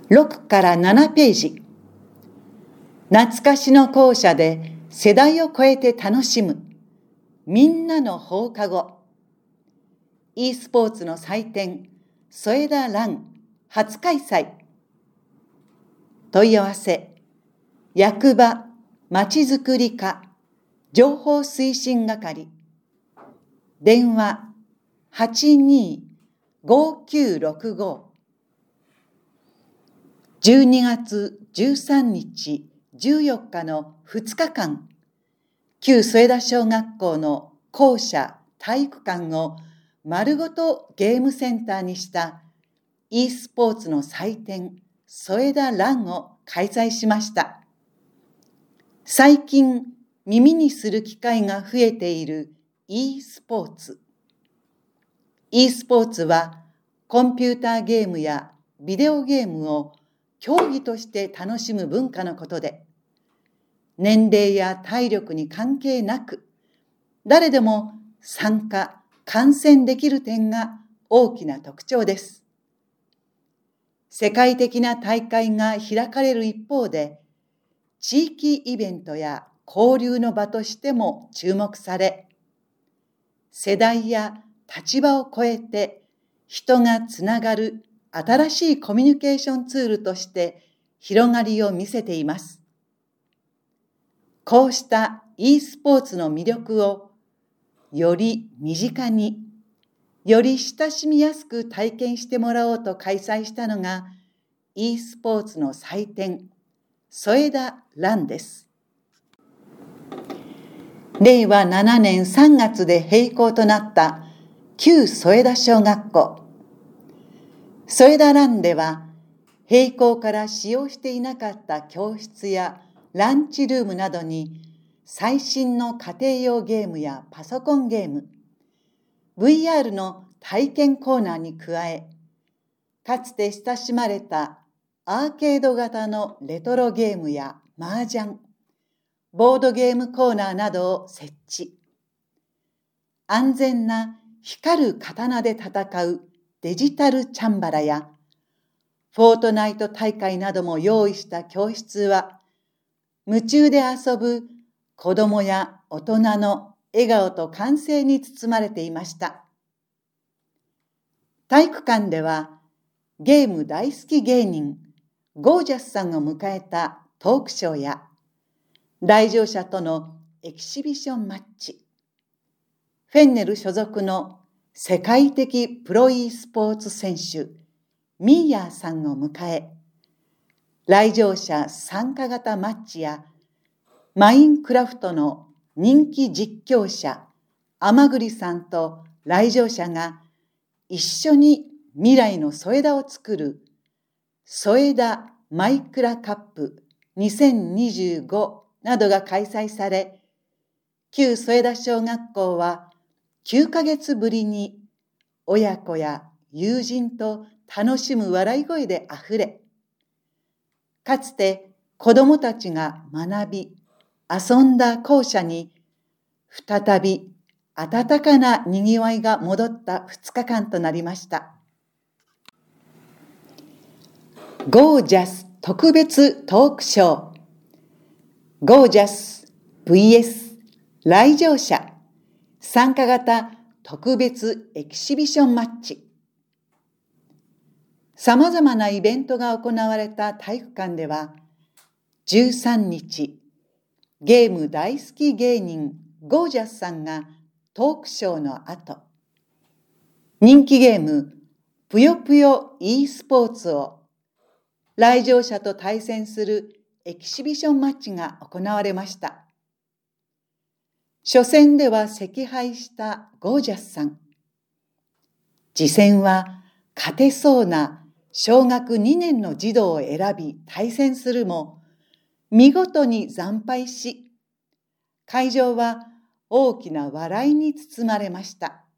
6から7ページ。懐かしの校舎で世代を超えて楽しむみんなの放課後。e スポーツの祭典添田ラン初開催。問い合わせ役場まちづくり課情報推進係。電話825965。12月13日14日の2日間、旧添田小学校の校舎体育館を丸ごとゲームセンターにした e スポーツの祭典添田ランを開催しました。最近耳にする機会が増えている e スポーツ。e スポーツはコンピューターゲームやビデオゲームを競技として楽しむ文化のことで、年齢や体力に関係なく、誰でも参加・観戦できる点が大きな特徴です。世界的な大会が開かれる一方で、地域イベントや交流の場としても注目され、世代や立場を超えて人がつながる新しいコミュニケーションツールとして広がりを見せています。こうした e スポーツの魅力をより身近に、より親しみやすく体験してもらおうと開催したのが e スポーツの祭典添田ランです。令和7年3月で閉校となった旧添田小学校。添田ランでは、閉校から使用していなかった教室やランチルームなどに、最新の家庭用ゲームやパソコンゲーム、VR の体験コーナーに加え、かつて親しまれたアーケード型のレトロゲームや麻雀、ボードゲームコーナーなどを設置。安全な光る刀で戦うデジタルチャンバラや、フォートナイト大会なども用意した教室は、夢中で遊ぶ子どもや大人の笑顔と歓声に包まれていました。体育館では、ゲーム大好き芸人ゴージャスさんを迎えたトークショーや、来場者とのエキシビションマッチ、フェンネル所属の世界的プロ e スポーツ選手ミーヤーさんを迎え、来場者参加型マッチやマインクラフトの人気実況者甘栗さんと来場者が一緒に未来の添田を作る添田マイクラカップ2025などが開催され、旧添田小学校は9ヶ月ぶりに親子や友人と楽しむ笑い声であふれ、かつて子どもたちが学び、遊んだ校舎に再び温かなにぎわいが戻った2日間となりました。ゴージャス特別トークショー。ゴージャス vs 来場者参加型特別エキシビションマッチ。さまざまなイベントが行われた体育館では、13日、ゲーム大好き芸人ゴージャスさんがトークショーの後、人気ゲームぷよぷよ e スポーツを来場者と対戦するエキシビションマッチが行われました。初戦では惜敗したゴージャスさん。次戦は勝てそうな小学2年の児童を選び対戦するも、見事に惨敗し、会場は大きな笑いに包まれました。